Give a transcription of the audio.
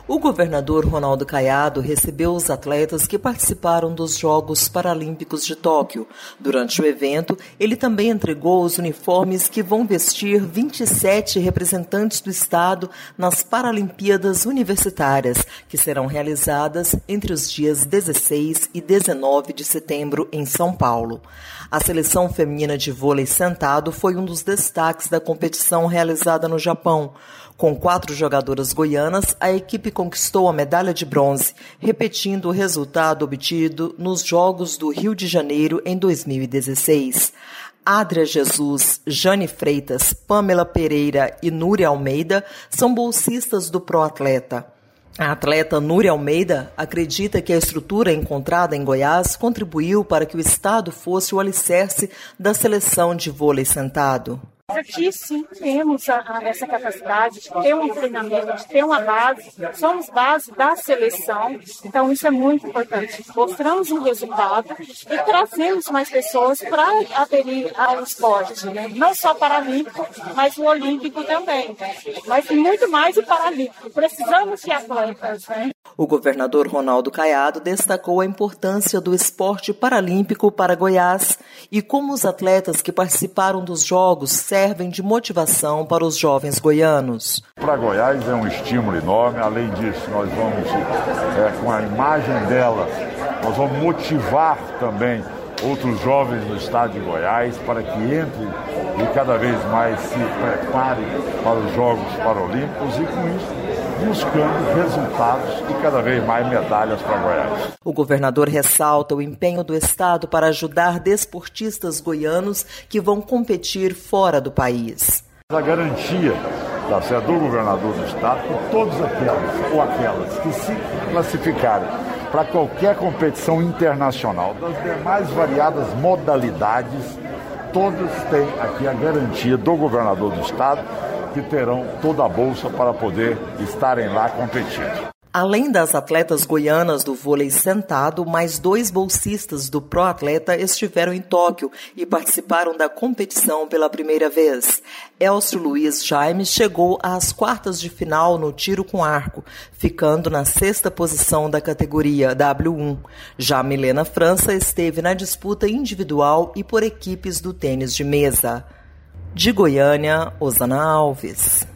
O governador Ronaldo Caiado recebeu os atletas que participaram dos Jogos Paralímpicos de Tóquio. Durante o evento, ele também entregou os uniformes que vão vestir 27 representantes do estado nas Paralimpíadas Universitárias, que serão realizadas entre os dias 16 e 19 de setembro em São Paulo. A seleção feminina de vôlei sentado foi um dos destaques da competição realizada no Japão. Com 4 jogadoras goianas, a equipe conquistou a medalha de bronze, repetindo o resultado obtido nos Jogos do Rio de Janeiro em 2016. Adria Jesus, Jane Freitas, Pamela Pereira e Núria Almeida são bolsistas do Proatleta. A atleta Núria Almeida acredita que a estrutura encontrada em Goiás contribuiu para que o estado fosse o alicerce da seleção de vôlei sentado. Aqui sim temos essa capacidade de ter um treinamento, de ter uma base, somos base da seleção, então isso é muito importante. Mostramos um resultado e trazemos mais pessoas para aderir ao esporte, né? Não só paralímpico, mas o olímpico também, mas muito mais o paralímpico. Precisamos de atletas, né? O governador Ronaldo Caiado destacou a importância do esporte paralímpico para Goiás e como os atletas que participaram dos Jogos servem de motivação para os jovens goianos. Para Goiás é um estímulo enorme, além disso nós vamos, com a imagem dela, nós vamos motivar também outros jovens do estado de Goiás para que entrem e cada vez mais se preparem para os Jogos Paralímpicos e com isso buscando resultados e cada vez mais medalhas para Goiás. O governador ressalta o empenho do estado para ajudar desportistas goianos que vão competir fora do país. A garantia do governador do estado que todos aquelas que se classificarem para qualquer competição internacional das demais variadas modalidades, todos têm aqui a garantia do governador do estado que terão toda a bolsa para poder estarem lá competindo. Além das atletas goianas do vôlei sentado, mais 2 bolsistas do Proatleta estiveram em Tóquio e participaram da competição pela primeira vez. Elcio Luiz Jaime chegou às quartas de final no tiro com arco, ficando na 6ª posição da categoria W1. Já Milena França esteve na disputa individual e por equipes do tênis de mesa. De Goiânia, Osana Alves.